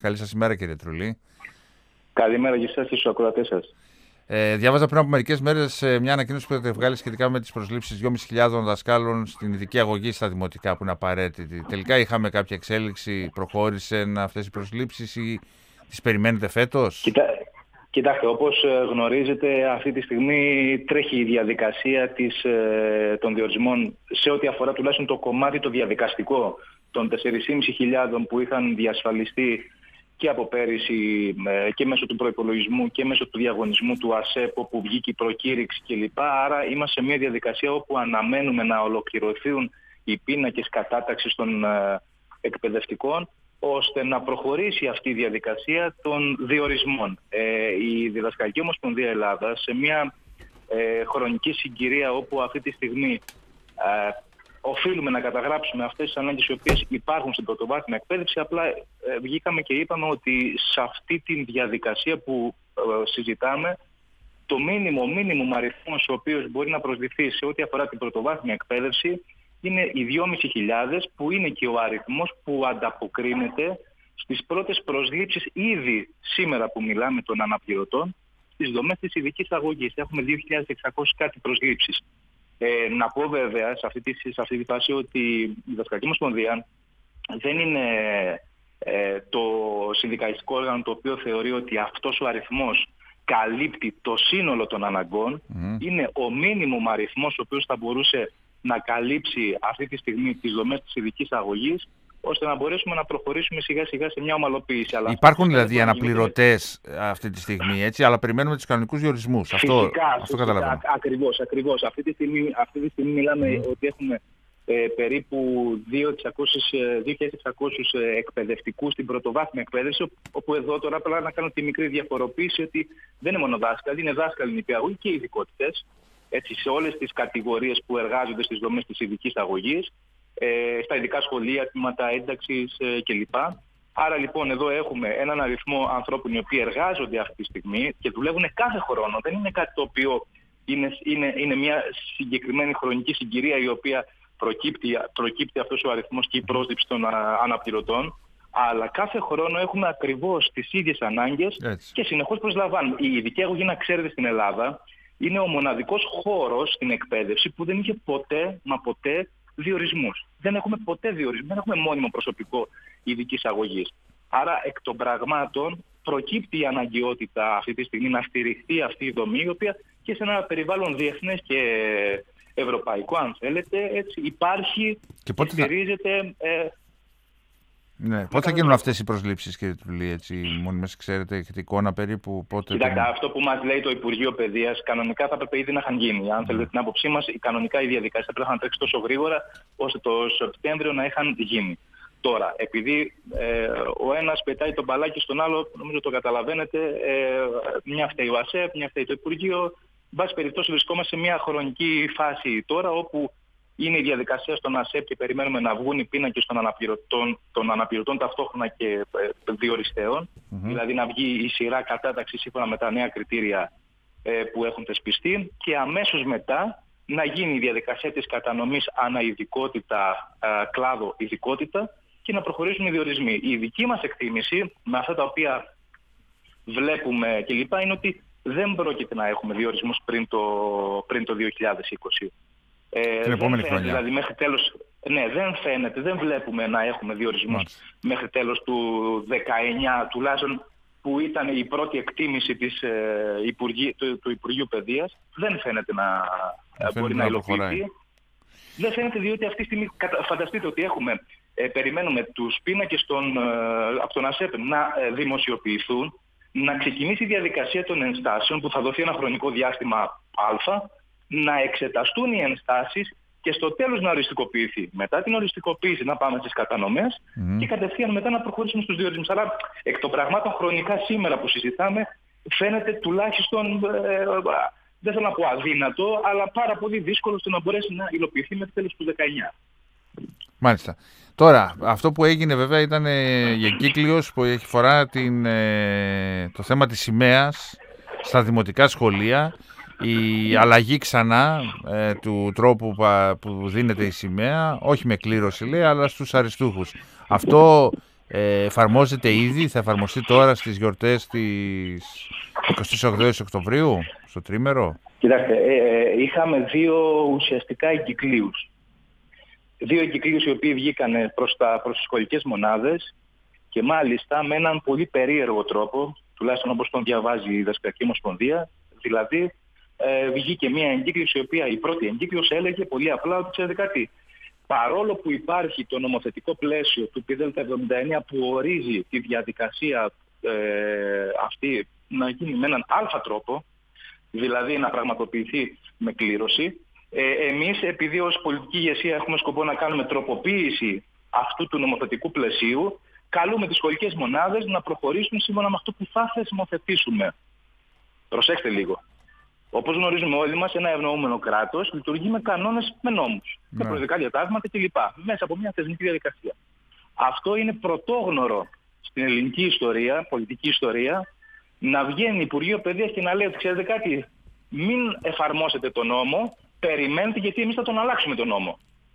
Καλή σας ημέρα, κύριε Τρουλή. Καλημέρα και εσάς και στους ακροατές σας. Διάβαζα πριν από μερικές μέρες μια ανακοίνωση που έχετε βγάλει σχετικά με τις προσλήψεις 2.500 δασκάλων στην ειδική αγωγή στα δημοτικά που είναι απαραίτητη. Τελικά είχαμε κάποια εξέλιξη, προχώρησαν αυτές οι προσλήψεις ή τις περιμένετε φέτος? Κοιτάξτε, όπως γνωρίζετε, αυτή τη στιγμή τρέχει η διαδικασία των διορισμών σε ό,τι αφορά τουλάχιστον το κομμάτι το διαδικαστικό των 4.500 που είχαν διασφαλιστεί και από πέρυσι και μέσω του προϋπολογισμού και μέσω του διαγωνισμού του ΑΣΕΠ, όπου βγήκε η προκήρυξη κλπ. Άρα είμαστε σε μια διαδικασία όπου αναμένουμε να ολοκληρωθούν οι πίνακες κατάταξης των εκπαιδευτικών, ώστε να προχωρήσει αυτή η διαδικασία των διορισμών. Η Διδασκαλική Ομοσπονδία Ελλάδας, σε μια χρονική συγκυρία όπου αυτή τη στιγμή οφείλουμε να καταγράψουμε αυτές τις ανάγκες οι οποίες υπάρχουν στην πρωτοβάθμια εκπαίδευση, απλά βγήκαμε και είπαμε ότι σε αυτή τη διαδικασία που συζητάμε, το μίνιμουμ αριθμός ο οποίος μπορεί να προσληφθεί σε ό,τι αφορά την πρωτοβάθμια εκπαίδευση είναι οι 2.500, που είναι και ο αριθμός που ανταποκρίνεται στις πρώτες προσλήψεις ήδη σήμερα που μιλάμε των αναπληρωτών στις δομές της ειδικής αγωγής. Έχουμε 2.600 κάτι προσλήψεις. Να πω βέβαια σε αυτή τη φάση ότι η Διδασκαλική Ομοσπονδία δεν είναι το συνδικαλιστικό όργανο το οποίο θεωρεί ότι αυτός ο αριθμός καλύπτει το σύνολο των αναγκών. Είναι ο μίνιμουμ αριθμός ο οποίος θα μπορούσε να καλύψει αυτή τη στιγμή τις δομές της ειδικής αγωγής, ώστε να μπορέσουμε να προχωρήσουμε σιγά σιγά σε μια ομαλοποίηση. Υπάρχουν δηλαδή αναπληρωτές αυτή τη στιγμή, έτσι, αλλά περιμένουμε τους κανονικούς διορισμούς. Αυτό καταλαβαίνω. Ακριβώς. Αυτή τη στιγμή μιλάμε ότι έχουμε περίπου 2.600 εκπαιδευτικούς στην πρωτοβάθμια εκπαίδευση, όπου εδώ τώρα απλά να κάνω τη μικρή διαφοροποίηση ότι δεν είναι μόνο δάσκαλοι, είναι δάσκαλοι νηπιαγωγοί και ειδικότητες, έτσι, σε όλες τις κατηγορίες που εργάζονται στις δομές της ειδικής αγωγής, στα ειδικά σχολεία, τμήματα ένταξης κλπ. Άρα λοιπόν εδώ έχουμε έναν αριθμό ανθρώπων οι οποίοι εργάζονται αυτή τη στιγμή και δουλεύουν κάθε χρόνο. Δεν είναι κάτι το οποίο είναι μια συγκεκριμένη χρονική συγκυρία η οποία προκύπτει αυτός ο αριθμός και η πρόσληψη των αναπληρωτών. Αλλά κάθε χρόνο έχουμε ακριβώς τις ίδιες ανάγκες και συνεχώς προσλαμβάνουμε. Η ειδική αγωγή, να ξέρετε, στην Ελλάδα είναι ο μοναδικός χώρος στην εκπαίδευση που δεν είχε ποτέ διορισμούς. Δεν έχουμε ποτέ διορισμούς, δεν έχουμε μόνιμο προσωπικό ειδικής αγωγής. Άρα εκ των πραγμάτων προκύπτει η αναγκαιότητα αυτή τη στιγμή να στηριχθεί αυτή η δομή, η οποία και σε ένα περιβάλλον διεθνές και ευρωπαϊκό, αν θέλετε, έτσι, υπάρχει και στηρίζεται. Ναι. Πότε θα γίνουν αυτές οι προσλήψεις, κύριε Τρουλή, έτσι, μόνιμες, ξέρετε, έχετε εικόνα περίπου πότε? Κοιτάξτε, αυτό που μας λέει το Υπουργείο Παιδείας, κανονικά θα πρέπει ήδη να είχαν γίνει. Αν θέλετε την άποψή μας, κανονικά η διαδικασία θα πρέπει να τρέξει τόσο γρήγορα, ώστε το Σεπτέμβριο να είχαν γίνει. Τώρα, επειδή ο ένας πετάει τον μπαλάκι στον άλλο, νομίζω το καταλαβαίνετε, μια φταίει ο ΑΣΕΠ, μια φταίει το Υπουργείο. Εν πάση περιπτώσει, βρισκόμαστε σε μια χρονική φάση τώρα, όπου είναι η διαδικασία στον ΑΣΕΠ και περιμένουμε να βγουν οι πίνακες των αναπληρωτών ταυτόχρονα και διοριστέων. Δηλαδή να βγει η σειρά κατάταξη σύμφωνα με τα νέα κριτήρια που έχουν θεσπιστεί και αμέσως μετά να γίνει η διαδικασία της κατανομής αναειδικότητα, κλάδο ειδικότητα και να προχωρήσουν οι διορισμοί. Η δική μας εκτίμηση, με αυτά τα οποία βλέπουμε κλπ, είναι ότι δεν πρόκειται να έχουμε διορισμούς πριν το 2020. Την επόμενη χρονιά. Δηλαδή μέχρι τέλος, δεν φαίνεται, δεν βλέπουμε να έχουμε διορισμούς μέχρι τέλος του 19, τουλάχιστον που ήταν η πρώτη εκτίμηση του Υπουργείου Παιδείας. Δεν φαίνεται να μπορεί να υλοποιηθεί. Δεν φαίνεται, διότι αυτή τη στιγμή φανταστείτε ότι περιμένουμε τους πίνακες από τον ΑΣΕΠ να δημοσιοποιηθούν, να ξεκινήσει η διαδικασία των ενστάσεων που θα δοθεί ένα χρονικό διάστημα α, να εξεταστούν οι ενστάσεις και στο τέλος να οριστικοποιηθεί. Μετά την οριστικοποίηση να πάμε στις κατανομές και κατευθείαν μετά να προχωρήσουμε στους διορισμούς. Αλλά εκ των πραγμάτων χρονικά σήμερα που συζητάμε φαίνεται τουλάχιστον, δεν θέλω να πω αδύνατο, αλλά πάρα πολύ δύσκολο στο να μπορέσει να υλοποιηθεί μέχρι τέλος του 19. Μάλιστα. Τώρα, αυτό που έγινε βέβαια ήταν η εγκύκλειος που έχει φορά το θέμα της σημαίας στα δημοτικά σχολεία, η αλλαγή ξανά του τρόπου που δίνεται η σημαία, όχι με κλήρωση λέει, αλλά στους αριστούχους. Αυτό εφαρμόζεται ήδη, θα εφαρμοστεί τώρα στις γιορτές της 28 Οκτωβρίου, στο τρίμερο? Κοιτάξτε, είχαμε δύο ουσιαστικά εγκυκλίους. Δύο εγκυκλίους οι οποίοι βγήκαν προς τις σχολικές μονάδες και μάλιστα με έναν πολύ περίεργο τρόπο, τουλάχιστον όπως τον διαβάζει η Δασκαλική Ομοσπονδία. Δηλαδή, βγήκε μια εγκύκλωση, η οποία η πρώτη εγκύκλωση έλεγε πολύ απλά ότι ξέρετε κάτι. Παρόλο που υπάρχει το νομοθετικό πλαίσιο του ΠΔ79 που ορίζει τη διαδικασία αυτή να γίνει με έναν αλφα τρόπο, δηλαδή να πραγματοποιηθεί με κλήρωση, εμείς επειδή ως πολιτική ηγεσία έχουμε σκοπό να κάνουμε τροποποίηση αυτού του νομοθετικού πλαισίου, καλούμε τις σχολικές μονάδες να προχωρήσουν σύμφωνα με αυτό που θα θεσμοθετήσουμε. Προσέξτε λίγο. Όπως γνωρίζουμε όλοι μας, ένα ευνοούμενο κράτος λειτουργεί με κανόνες, με νόμους, με προεδρικά διατάγματα κλπ. Μέσα από μια θεσμική διαδικασία. Αυτό είναι πρωτόγνωρο στην ελληνική ιστορία, πολιτική ιστορία, να βγαίνει Υπουργείο Παιδείας και να λέει ότι ξέρετε κάτι, μην εφαρμόσετε τον νόμο, περιμένετε γιατί εμείς θα τον αλλάξουμε τον νόμο.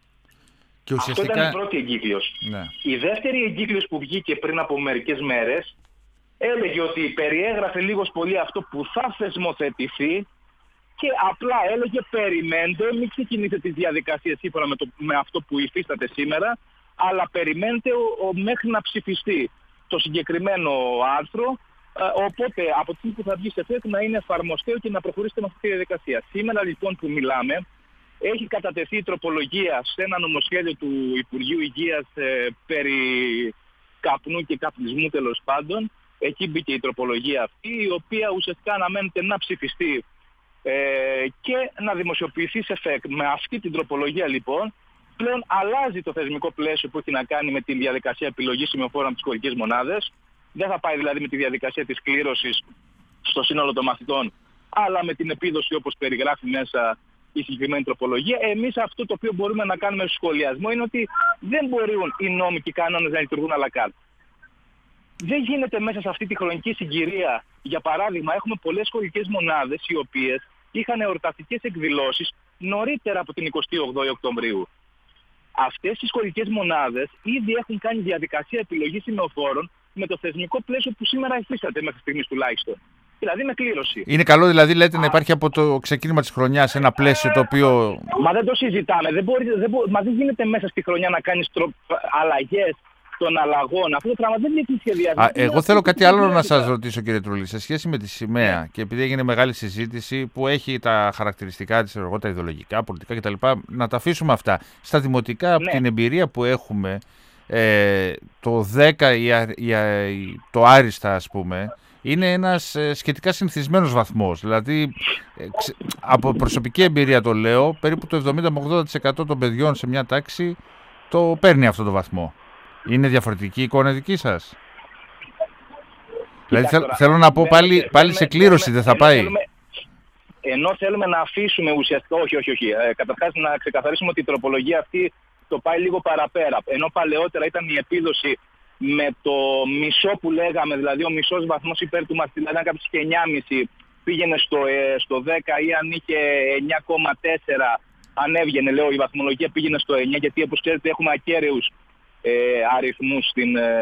Και ουσιαστικά... Αυτό ήταν η πρώτη εγκύκλειος. Ναι. Η δεύτερη εγκύκλειος που βγήκε πριν από μερικές μέρες έλεγε ότι περιέγραφε λίγος πολύ αυτό που θα θεσμοθετηθεί και απλά έλεγε περιμένετε, μην ξεκινήσετε τις διαδικασίες σύμφωνα με αυτό που υφίσταται σήμερα, αλλά περιμένετε μέχρι να ψηφιστεί το συγκεκριμένο άρθρο, οπότε από τη στιγμή που θα βγει σε φέτο να είναι εφαρμοστέο και να προχωρήσετε με αυτή τη διαδικασία. Σήμερα λοιπόν που μιλάμε, έχει κατατεθεί η τροπολογία σε ένα νομοσχέδιο του Υπουργείου Υγείας περί καπνού και καπνισμού τέλος πάντων. Εκεί μπήκε η τροπολογία αυτή, η οποία ουσιαστικά αναμένεται να ψηφιστεί και να δημοσιοποιηθεί σε ΦΕΚ. Με αυτή την τροπολογία λοιπόν πλέον αλλάζει το θεσμικό πλαίσιο που έχει να κάνει με τη διαδικασία επιλογής σημειοφόρων από τις σχολικές μονάδες. Δεν θα πάει δηλαδή με τη διαδικασία της κλήρωσης στο σύνολο των μαθητών, αλλά με την επίδοση όπως περιγράφει μέσα η συγκεκριμένη τροπολογία. Εμείς αυτό το οποίο μπορούμε να κάνουμε στο σχολιασμό είναι ότι δεν μπορούν οι νόμοι και οι κανόνες να λειτουργούν à la carte. Δεν γίνεται μέσα σε αυτή τη χρονική συγκυρία. Για παράδειγμα, έχουμε πολλές σχολικές μονάδες οι οποίες είχαν εορταστικές εκδηλώσεις νωρίτερα από την 28η Οκτωβρίου. Αυτές οι σχολικές μονάδες ήδη έχουν κάνει διαδικασία επιλογής σημειοφόρων με το θεσμικό πλαίσιο που σήμερα υφίσταται μέχρι στιγμής τουλάχιστον. Δηλαδή με κλήρωση. Είναι καλό δηλαδή λέτε να υπάρχει από το ξεκίνημα της χρονιάς ένα πλαίσιο το οποίο... Μα δεν το συζητάμε. Μα δεν γίνεται μέσα στη χρονιά να κάνεις αλλαγές των αλλαγών. Αυτό το πράγμα δεν έχει σχεδιασμό. Εγώ θέλω κάτι άλλο να σας ρωτήσω, κύριε Τρουλή, σε σχέση με τη σημαία. Και επειδή έγινε μεγάλη συζήτηση που έχει τα χαρακτηριστικά της, τα ιδεολογικά, πολιτικά κτλ. Να τα αφήσουμε αυτά. Στα δημοτικά, από την εμπειρία που έχουμε, το 10 το άριστα, ας πούμε, είναι ένας σχετικά συνηθισμένος βαθμός. Δηλαδή, από προσωπική εμπειρία το λέω, περίπου το 70-80% των παιδιών σε μια τάξη το παίρνει αυτό το βαθμό. Είναι διαφορετική η εικόνα δική σας? Δηλαδή θέλω να πω πάλι σε κλήρωση δεν θα πάει? Ενώ θέλουμε να αφήσουμε ουσιαστικά... Όχι. Καταρχάς να ξεκαθαρίσουμε ότι η τροπολογία αυτή το πάει λίγο παραπέρα. Ενώ παλαιότερα ήταν η επίδοση με το μισό που λέγαμε, δηλαδή ο μισός βαθμός υπέρ του μαθητή, δηλαδή αν κάποιος είχε 9,5 πήγαινε στο 10 ή αν είχε 9,4 αν έβγαινε, λέω, η βαθμολογία πήγαινε στο 9, γιατί όπως ξέρετε έχουμε ακέραιους αριθμούς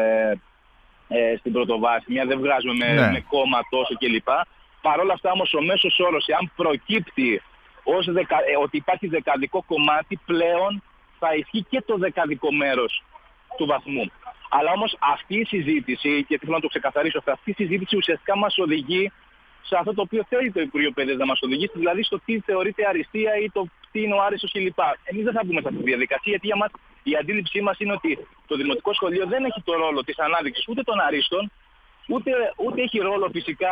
στην πρωτοβάθμια, δεν βγάζουμε με κόμμα τόσο κλπ. Παρ' όλα αυτά όμως ο μέσος όρος, αν προκύπτει ότι υπάρχει δεκαδικό κομμάτι, πλέον θα ισχύει και το δεκαδικό μέρος του βαθμού. Αλλά όμως αυτή η συζήτηση, και θέλω να το ξεκαθαρίσω αυτό, αυτή η συζήτηση ουσιαστικά μας οδηγεί σε αυτό το οποίο θέλει το Υπουργείο Παιδείας να μας οδηγήσει, δηλαδή στο τι θεωρείται αριστεία ή το τι είναι ο άριστος κλπ. Εμείς δεν θα μπούμε σε αυτή τη διαδικασία, γιατί για μας η αντίληψή μας είναι ότι το δημοτικό σχολείο δεν έχει το ρόλο της ανάδειξης ούτε των αρίστων, ούτε έχει ρόλο φυσικά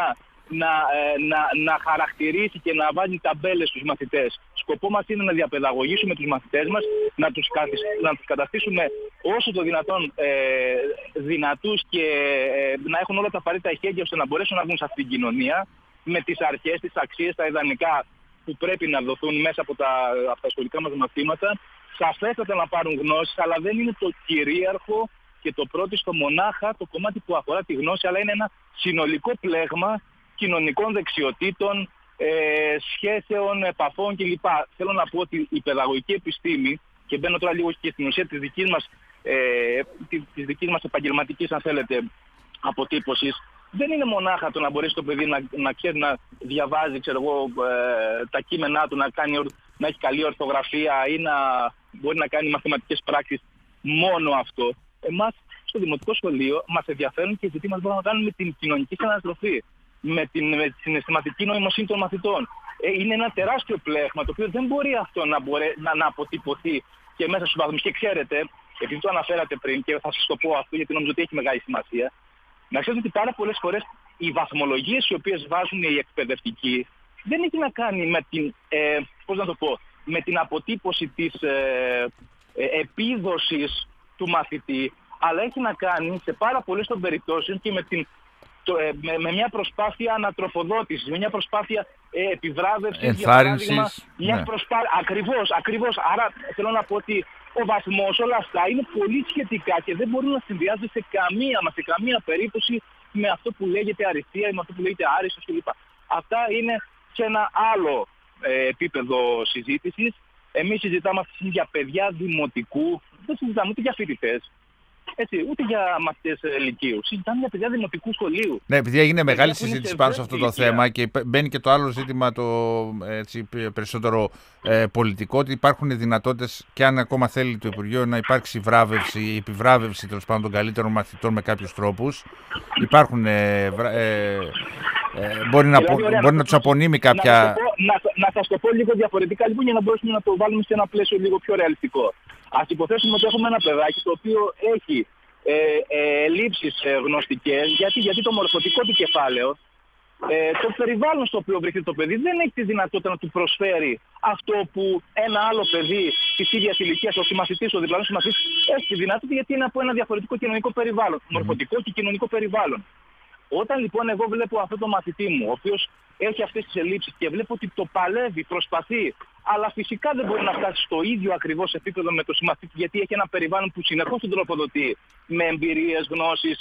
να χαρακτηρίσει και να βάλει ταμπέλες στους μαθητές. Σκοπό μας είναι να διαπαιδαγωγήσουμε τους μαθητές μας, να τους καταστήσουμε όσο το δυνατόν δυνατούς και να έχουν όλα τα απαραίτητα εχέγγυα ώστε να μπορέσουν να βγουν σε αυτήν την κοινωνία με τις αρχές, τις αξίες, τα ιδανικά που πρέπει να δοθούν μέσα από τα σχολικά μας μαθήματα. Σαφέστατα να πάρουν γνώσεις, αλλά δεν είναι το κυρίαρχο και το πρώτιστο μονάχα το κομμάτι που αφορά τη γνώση, αλλά είναι ένα συνολικό πλέγμα κοινωνικών δεξιοτήτων, σχέσεων, επαφών κλπ. Θέλω να πω ότι η παιδαγωγική επιστήμη, και μπαίνω τώρα λίγο και στην ουσία της δικής μας της δικής μας επαγγελματικής, αν θέλετε, αποτύπωσης, δεν είναι μονάχα το να μπορέσει το παιδί να ξέρει να διαβάζει, τα κείμενά του, να έχει καλή ορθογραφία ή να μπορεί να κάνει μαθηματικές πράξεις. Μόνο αυτό. Εμάς στο δημοτικό σχολείο μας ενδιαφέρουν και ζητήματα που μπορούμε να κάνουμε με την κοινωνική συναναστροφή, με τη συναισθηματική νοημοσύνη των μαθητών. Είναι ένα τεράστιο πλέγμα το οποίο δεν μπορεί αυτό να αποτυπωθεί και μέσα στους βαθμούς. Και ξέρετε, επειδή το αναφέρατε πριν και θα σας το πω αυτό γιατί νομίζω ότι έχει μεγάλη σημασία, να ξέρετε ότι πάρα πολλές φορές οι βαθμολογίες οι οποίες βάζουν οι εκπαιδευτικοί δεν έχει να κάνει με την, με την αποτύπωση της επίδοσης του μαθητή, αλλά έχει να κάνει σε πάρα πολλές των περιπτώσεων και με μια προσπάθεια ανατροφοδότησης, με μια προσπάθεια επιβράβευσης, ενθάρρυνσης. Ναι. Ακριβώς. Άρα θέλω να πω ότι ο βαθμός, όλα αυτά είναι πολύ σχετικά και δεν μπορούν να συνδυάζονται σε καμία περίπτωση με αυτό που λέγεται αριστεία ή με αυτό που λέγεται άριστος κλπ. Αυτά είναι σε ένα άλλο επίπεδο συζήτησης. Εμείς συζητάμε αυτή τη στιγμή για παιδιά δημοτικού, δεν συζητάμε ούτε για φοιτητές. Έτσι, ούτε για μαθητές λυκείου. Συζητάμε για παιδιά δημοτικού σχολείου. Ναι, επειδή έγινε μεγάλη συζήτηση πάνω σε αυτό το θέμα και μπαίνει και το άλλο ζήτημα, το περισσότερο πολιτικό, ότι υπάρχουν δυνατότητες και αν ακόμα θέλει το Υπουργείο να υπάρξει επιβράβευση τέλος πάντων των καλύτερων μαθητών με κάποιους τρόπους. Υπάρχουν. Μπορεί να τους απονείμει κάποια. Να σας το πω λίγο διαφορετικά λοιπόν, για να μπορέσουμε να το βάλουμε σε ένα πλαίσιο λίγο πιο ρεαλιστικό. Ας υποθέσουμε ότι έχουμε ένα παιδάκι το οποίο έχει ελλείψεις γνωστικές, γιατί το μορφωτικό του κεφάλαιο, το περιβάλλον στο οποίο βρίσκεται το παιδί δεν έχει τη δυνατότητα να του προσφέρει αυτό που ένα άλλο παιδί της ίδιας ηλικίας, ο συμμαθητής, ο διπλανός συμμαθητής, έχει τη δυνατότητα γιατί είναι από ένα διαφορετικό κοινωνικό περιβάλλον, μορφωτικό και κοινωνικό περιβάλλον. Όταν λοιπόν εγώ βλέπω αυτό το μαθητή μου, ο οποίος έχει αυτές τις ελλείψεις και βλέπω ότι το παλεύει, προσπαθεί, αλλά φυσικά δεν μπορεί να φτάσει στο ίδιο ακριβώς επίπεδο με το συμμαθητή, γιατί έχει ένα περιβάλλον που συνεχώς τον τροφοδοτεί με εμπειρίες, γνώσεις,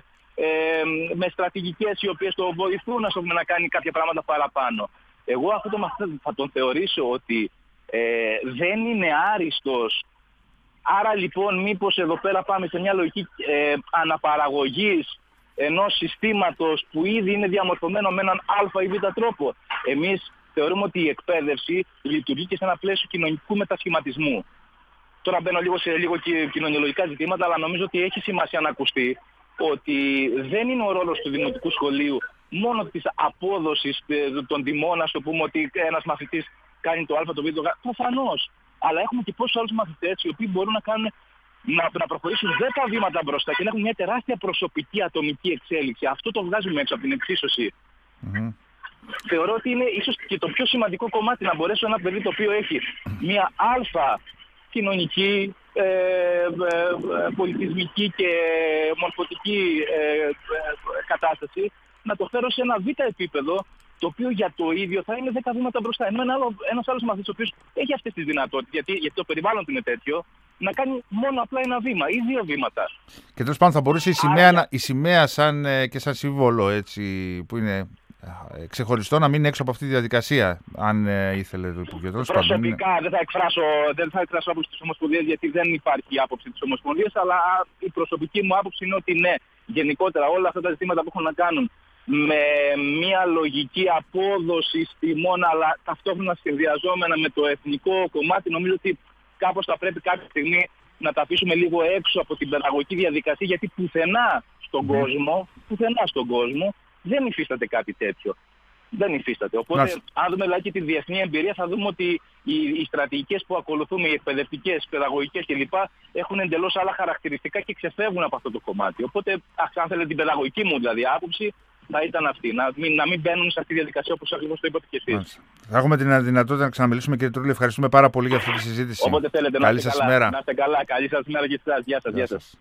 με στρατηγικές οι οποίες το βοηθούν να κάνει κάποια πράγματα παραπάνω. Εγώ αυτό το μαθητή θα τον θεωρήσω ότι δεν είναι άριστος. Άρα λοιπόν μήπως εδώ πέρα πάμε σε μια λογική αναπαραγωγής ενός συστήματος που ήδη είναι διαμορφωμένο με έναν α ή β τρόπο. Εμείς θεωρούμε ότι η εκπαίδευση λειτουργεί και σε ένα πλαίσιο κοινωνικού μετασχηματισμού. Τώρα μπαίνω λίγο σε κοινωνιολογικά ζητήματα, αλλά νομίζω ότι έχει σημασία να ακουστεί ότι δεν είναι ο ρόλος του δημοτικού σχολείου μόνο της απόδοσης των τιμών, να το πούμε ότι ένας μαθητής κάνει το α, το β, το γ. Προφανώς. Αλλά έχουμε και πόσους άλλους μαθητές οι οποίοι μπορούν να προχωρήσουν 10 βήματα μπροστά και να έχουν μια τεράστια προσωπική ατομική εξέλιξη. Αυτό το βγάζουμε έξω από την εξίσωση. Θεωρώ ότι είναι ίσως και το πιο σημαντικό κομμάτι να μπορέσει ένα παιδί το οποίο έχει μια αλφα κοινωνική, πολιτισμική και μορφωτική κατάσταση, να το φέρω σε ένα β επίπεδο, το οποίο για το ίδιο θα είναι 10 βήματα μπροστά. Ενώ ένας άλλος μαθητής ο οποίος έχει αυτές τις δυνατότητες, γιατί το περιβάλλον του είναι τέτοιο, να κάνει μόνο απλά ένα βήμα ή 2 βήματα. Και τέλος πάντων θα μπορούσε η σημαία και σαν σύμβολο, έτσι, που είναι ξεχωριστό, να μείνει έξω από αυτή τη διαδικασία, αν ήθελε το Υπουργείο. Προσωπικά δεν θα εκφράσω άποψη της Ομοσπονδίας, γιατί δεν υπάρχει άποψη της Ομοσπονδίας, αλλά η προσωπική μου άποψη είναι ότι ναι, γενικότερα όλα αυτά τα ζητήματα που έχουν να κάνουν με μια λογική απόδοση τιμών, αλλά ταυτόχρονα συνδυαζόμενα με το εθνικό κομμάτι, νομίζω ότι κάπως θα πρέπει κάποια στιγμή να τα αφήσουμε λίγο έξω από την παιδαγωγική διαδικασία, γιατί πουθενά στον κόσμο δεν υφίσταται κάτι τέτοιο. Δεν υφίσταται. Οπότε, αν δούμε δηλαδή και τη διεθνή εμπειρία, θα δούμε ότι οι στρατηγικές που ακολουθούμε, οι εκπαιδευτικές, παιδαγωγικές κλπ., έχουν εντελώς άλλα χαρακτηριστικά και ξεφεύγουν από αυτό το κομμάτι. Οπότε, αν θέλετε την παιδαγωγική μου δηλαδή άποψη, θα ήταν αυτή. Να μην μπαίνουν σε αυτή τη διαδικασία όπως ακριβώς το είπατε και εσείς. Θα έχουμε την δυνατότητα να ξαναμιλήσουμε, κύριε Τρούλη. Ευχαριστούμε πάρα πολύ για αυτή τη συζήτηση. Όποτε θέλετε. Καλή σας ημέρα. Να είστε καλά. Καλή σας ημέρα και εσάς. Γεια σας.